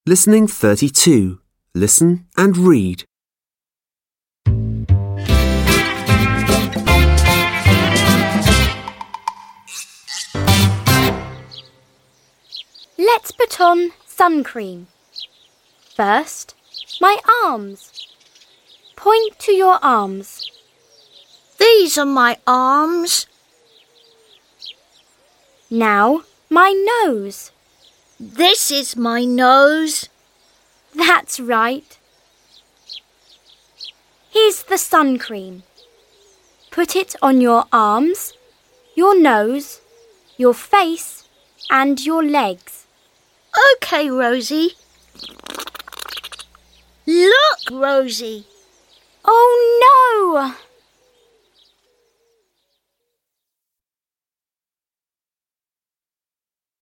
Listening 32. Listen and read. Let's put on sun cream. First, my arms. Point to your arms. These are my arms. Now, my nose. This is my nose. That's right. Here's the sun cream. Put it on your arms, your nose, your face, and your legs. OK, Rosie. Look, Rosie. Oh no!